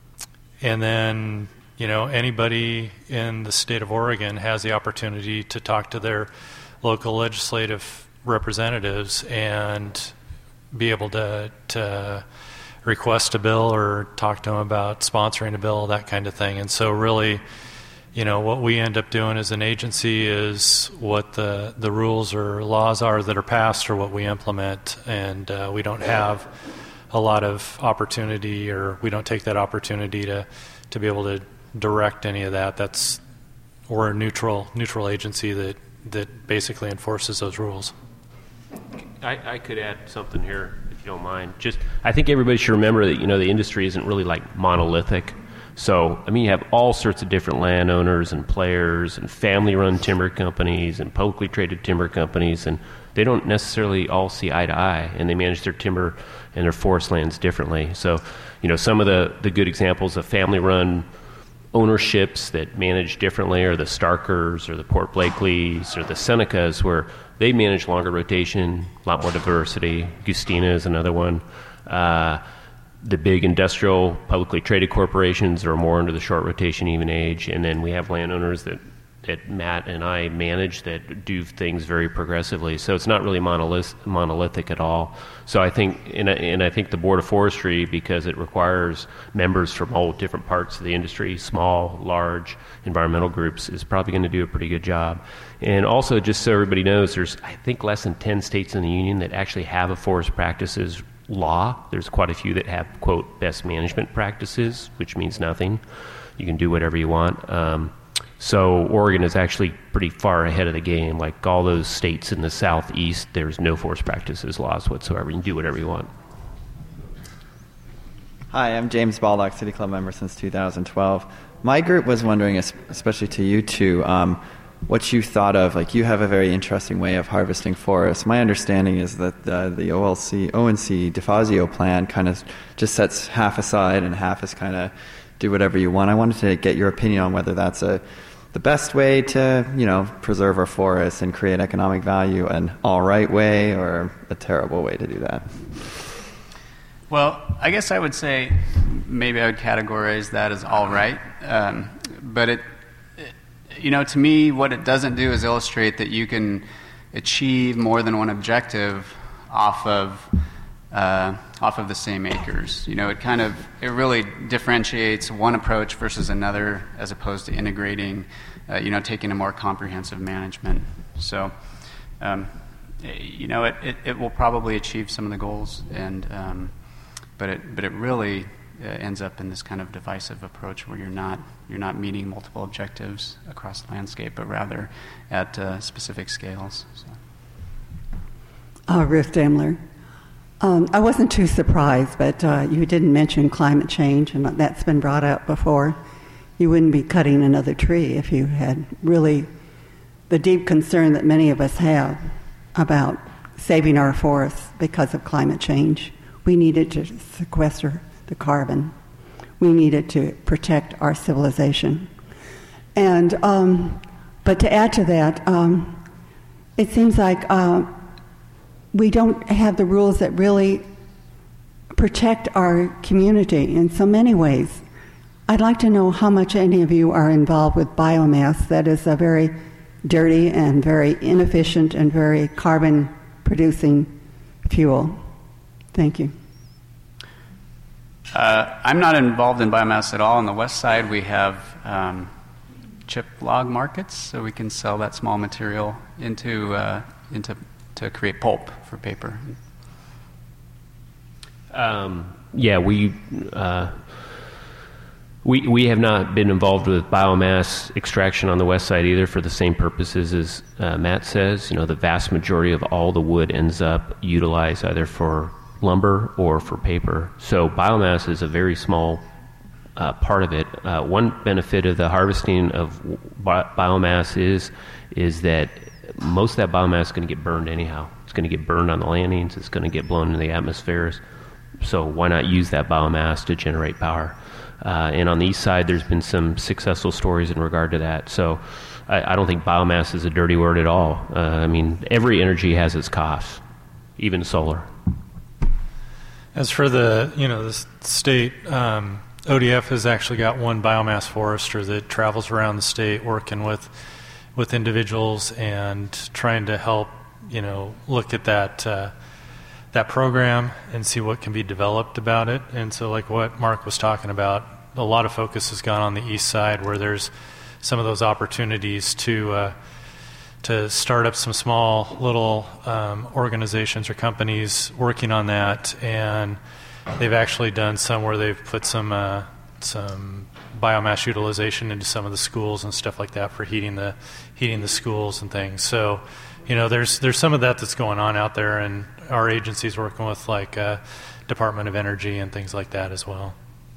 and then, you know, anybody in the state of Oregon has the opportunity to talk to their local legislative representatives and be able to, to request a bill or talk to them about sponsoring a bill, that kind of thing. And so really, you know, what we end up doing as an agency is what the, the rules or laws are that are passed or what we implement, and uh, we don't have a lot of opportunity, or we don't take that opportunity to, to be able to direct any of that. That's we're a neutral neutral agency that, that basically enforces those rules. I, I could add something here, if you don't mind. Just, I think everybody should remember that, you know, the industry isn't really like monolithic. So, I mean, you have all sorts of different landowners and players and family-run timber companies and publicly traded timber companies, and they don't necessarily all see eye to eye, and they manage their timber and their forest lands differently. So, you know, some of the, the good examples of family-run ownerships that manage differently are the Starkers or the Port Blakeleys or the Senecas, where they manage longer rotation, a lot more diversity. Gustina is another one. Uh, the big industrial publicly traded corporations are more into the short rotation even age, and then we have landowners that, that Matt and I manage that do things very progressively. So it's not really monolith, monolithic at all. So I think, and I, and I think the Board of Forestry, because it requires members from all different parts of the industry, small, large, environmental groups, is probably going to do a pretty good job. And also, just so everybody knows, there's, I think, less than ten states in the union that actually have a forest practices law. There's quite a few that have, quote, best management practices, which means nothing. You can do whatever you want. Um, so Oregon is actually pretty far ahead of the game. Like all those states in the southeast, there's no forest practices laws whatsoever. You can do whatever you want. Hi, I'm James Baldock, City Club member since two thousand twelve. My group was wondering, especially to you two, um, what you thought of, like you have a very interesting way of harvesting forests. My understanding is that the, the O L C, O N C DeFazio plan kind of just sets half aside and half is kind of do whatever you want. I wanted to get your opinion on whether that's a the best way to, you know, preserve our forests and create economic value, an all right way or a terrible way to do that. Well, I guess I would say maybe I would categorize that as all right, um, but it, it, you know, to me, what it doesn't do is illustrate that you can achieve more than one objective off of uh, off of the same acres. You know, it kind of it really differentiates one approach versus another, as opposed to integrating, uh, you know, taking a more comprehensive management. So. Um, you know, it, it, it will probably achieve some of the goals, and um, but it but it really uh, ends up in this kind of divisive approach where you're not you're not meeting multiple objectives across the landscape, but rather at uh, specific scales. So. Uh, Ruth Daimler. Um, I wasn't too surprised, but uh, you didn't mention climate change, and that's been brought up before. You wouldn't be cutting another tree if you had really the deep concern that many of us have about saving our forests because of climate change. We needed to sequester the carbon. We needed to protect our civilization. And, um, but to add to that, um, it seems like uh, we don't have the rules that really protect our community in so many ways. I'd like to know how much any of you are involved with biomass. That is a very dirty and very inefficient and very carbon-producing fuel. Thank you. Uh, I'm not involved in biomass at all. On the west side, we have um, chip log markets, so we can sell that small material into uh, into to create pulp for paper. Um, yeah, we. Uh, We we have not been involved with biomass extraction on the west side either for the same purposes as uh, Matt says. You know, the vast majority of all the wood ends up utilized either for lumber or for paper. So biomass is a very small uh, part of it. Uh, one benefit of the harvesting of bi- biomass is is that most of that biomass is going to get burned anyhow. It's going to get burned on the landings. It's going to get blown into the atmospheres. So why not use that biomass to generate power? Uh, and on the east side, there's been some successful stories in regard to that. So I, I don't think biomass is a dirty word at all. Uh, I mean, every energy has its costs, even solar. As for the, you know, the state, um, O D F has actually got one biomass forester that travels around the state working with with individuals and trying to help, you know, look at that uh, that program and see what can be developed about it. And so like what Mark was talking about, a lot of focus has gone on the east side where there's some of those opportunities to uh, to start up some small little um, organizations or companies working on that. And they've actually done some where they've put some uh, some biomass utilization into some of the schools and stuff like that for heating the heating the schools and things. So, you know, there's there's some of that that's going on out there, and our agency's working with like uh, Department of Energy and things like that as well.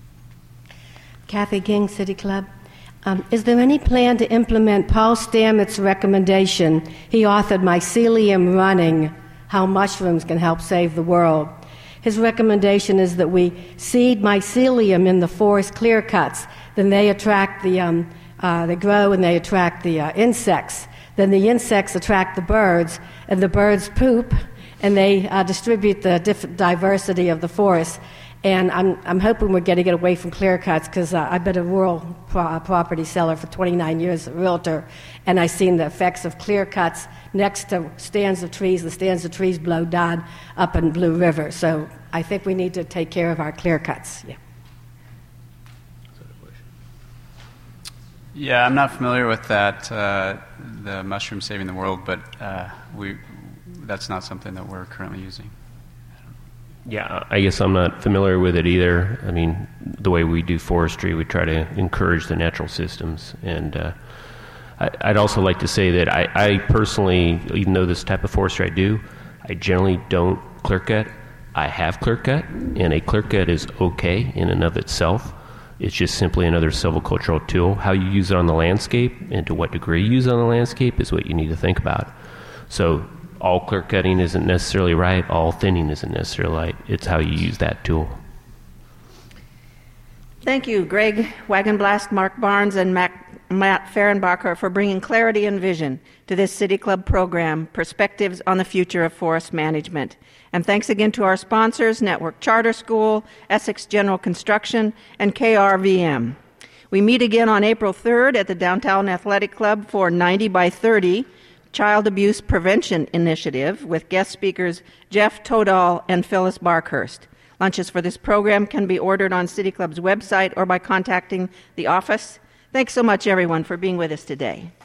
Kathy King, City Club. Um, is there any plan to implement Paul Stamets' recommendation? He authored Mycelium Running, How Mushrooms Can Help Save the World. His recommendation is that we seed mycelium in the forest clear cuts. Then they attract the, um, uh, they grow and they attract the uh, insects. Then the insects attract the birds, and the birds poop, and they uh, distribute the diff- diversity of the forest. And I'm, I'm hoping we're going to get away from clear cuts because uh, I've been a rural pro- property seller for twenty-nine years, a realtor, and I've seen the effects of clear cuts next to stands of trees. The stands of trees blow down up in Blue River. So I think we need to take care of our clear cuts. Yeah. Yeah, I'm not familiar with that, uh, the mushroom saving the world, but uh, we that's not something that we're currently using. Yeah, I guess I'm not familiar with it either. I mean, the way we do forestry, we try to encourage the natural systems. And uh, I, I'd also like to say that I, I personally, even though this type of forestry I do, I generally don't clear cut. I have clear cut, and a clear cut is okay in and of itself. It's just simply another silvicultural tool. How you use it on the landscape and to what degree you use it on the landscape is what you need to think about. So all clear cutting isn't necessarily right. All thinning isn't necessarily right. It's how you use that tool. Thank you, Greg Wagenblast, Mark Barnes, and Mac, Matt Fehrenbacher for bringing clarity and vision to this City Club program, Perspectives on the Future of Forest Management. And thanks again to our sponsors, Network Charter School, Essex General Construction, and K R V M. We meet again on April third at the Downtown Athletic Club for ninety by thirty, Child Abuse Prevention Initiative with guest speakers Jeff Todal and Phyllis Barkhurst. Lunches for this program can be ordered on City Club's website or by contacting the office. Thanks so much, everyone, for being with us today.